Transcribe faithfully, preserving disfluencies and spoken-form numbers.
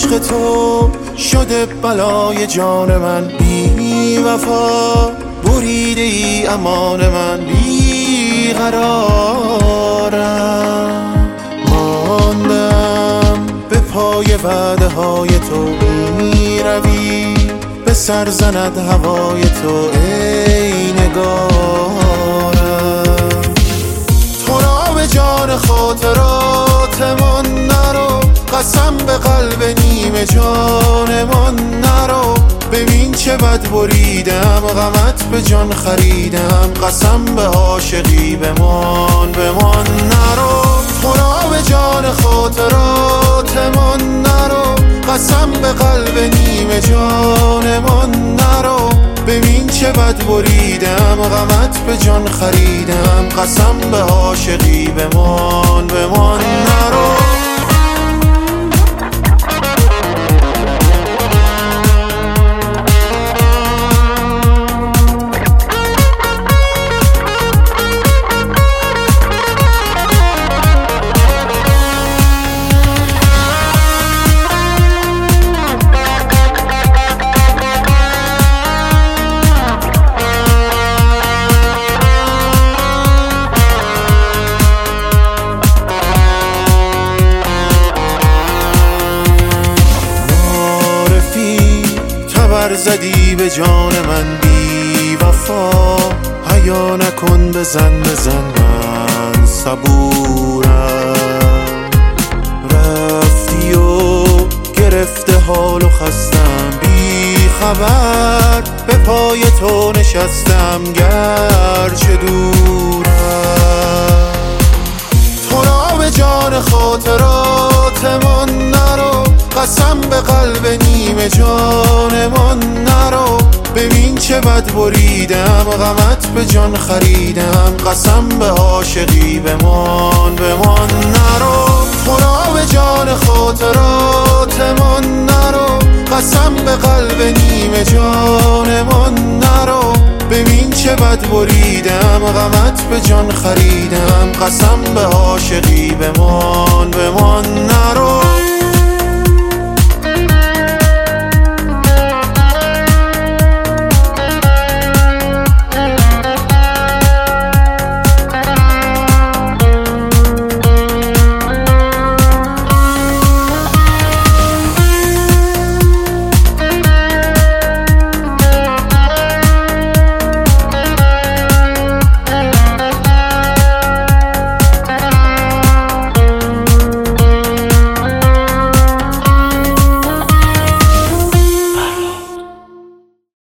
عشق تو شده بلای جان من، بی وفا بریده ای امان من، بی قرارم ماندم به پای وعده های تو، می روی به سر زند هوای تو ای نگارم. تو را به جان خاطراتمان نرو، قسم به قلب نیمه جانمان نرو. ببین چه بد بریدم، غمت به جان خریدم، قسم به عاشقی بمان بمان نرو. تو را به جان خاطراتمان نرو، قسم به قلب نیمه جانمان نرو. ببین چه بد بریدم، غمت به جان خریدم، قسم به عاشقی بمان بمان نرو. زدی به جان من بی وفا، حیا نکن بزن بزن من صبورم. رفتی و گرفته حال و خستم، بی خبر به پای تو نشستم گرچه دورم. تو را به جان خاطراتمان نرو، قسم به قلب نیمه جانمان نرو. ببین چه بد بریدم، غمت به جان خریدم، قسم به عاشقی بمان بمان نرو. تو را به جان خاطراتمان نرو، قسم به قلب نیمه جانمان نرو. ببین چه بد بریدم، غمت به جان خریدم، قسم به عاشقی بمان